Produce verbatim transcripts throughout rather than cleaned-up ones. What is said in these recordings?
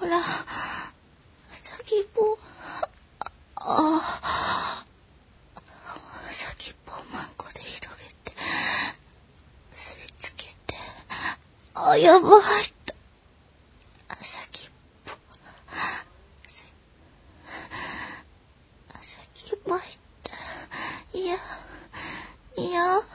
ほら、先っぽ、ああ、先っぽをマンコで広げて、吸い付けて、あ、やばい。先っぽ、先っぽ入った。いや、いや、マン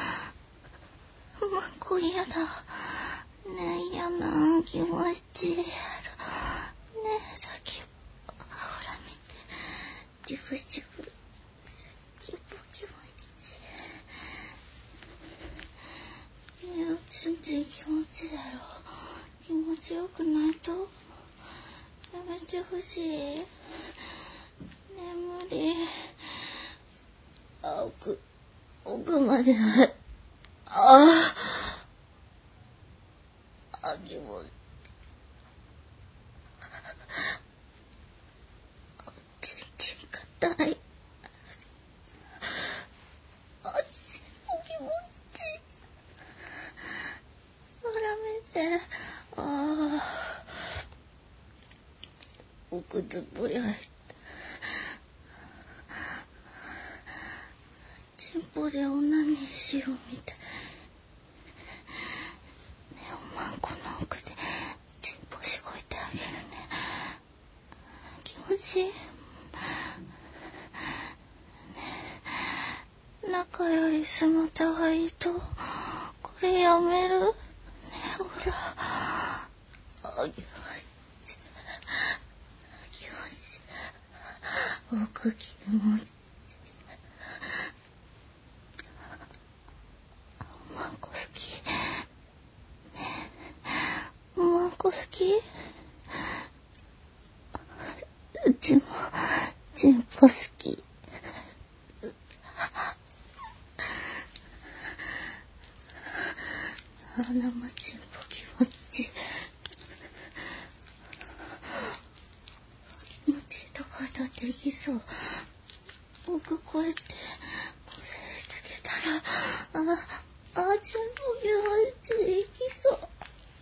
コ嫌だ。ねえ、嫌な気持ちいいやろ。ねえ、先っぽ、ほら見て。ジブジブ。先っぽ気持ちいい。ねえ、全然気持ちいいやろ。気持ちよくないとやめてほしい。ねえ、無理。あ、奥、奥まで、ああ、あ、気持ちいい。ちんちん硬い。あ、ちんぽ気持ちいい。ほら見て。ああ、奥ずっぽり入った。ちんぽでオナニーしようみたい。ねえ、おまんこの奥でちんぽしごいてあげるね。気持ちいい。ねえ、中より背もたがいいとこれやめる？ねえ、ほら。あ、気持ちいい。気持ちいい。奥気持ちいい。おまんこ好き。ねえ、おまんこ好き？うちもちんぽ好き。あ、生ちんぽ気持ちいい。気持ちいいとこ当たっていきそう。奥こうやってこすりつけたら、あ、あ、ちんぽ気持ちいい。いきそう。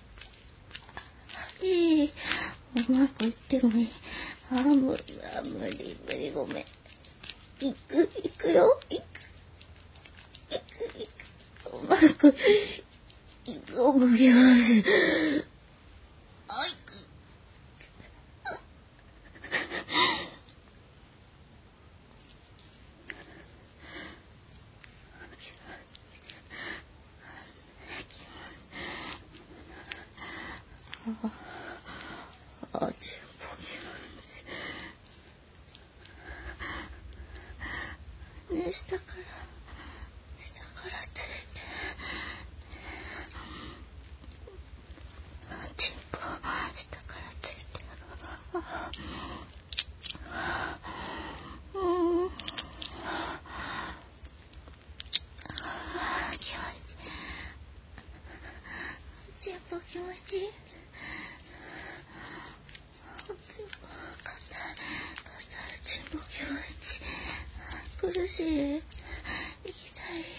いい。おまんこ行ってもいい。あ、無理、あ、無理、無理、ごめん。行く、行くよ。行く、行く、行く。おまんこ、行く、奥気持ちいい。あ、行く。あ、あ、ちんぽ気持ちいい。ねえ、下から、下からついて。ちんぽ、下からついて。うん。気持ちいい。ちんぽ気持ちいい。ちんぽ、硬い。硬い。ちんぽ気持ちいい。苦しい。行きたい。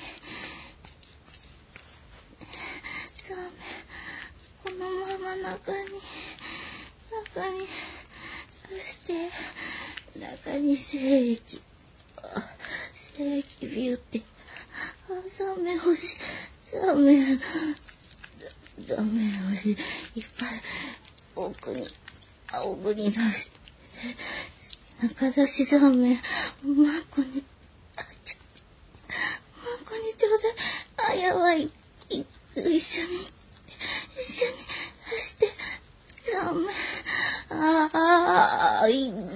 ダメ。このまま中に、中に出して、中に精液。精液ビューって。あ、ザメ欲しい。ザメ。ザメ欲しい。いっぱい奥に、あ、奥に出して。中出しザメ。おまんこに、あ、ちょ、おまんこにちょうだい。あ、やばい。い一緒に、一緒に出して。ザメ。ああ、いい。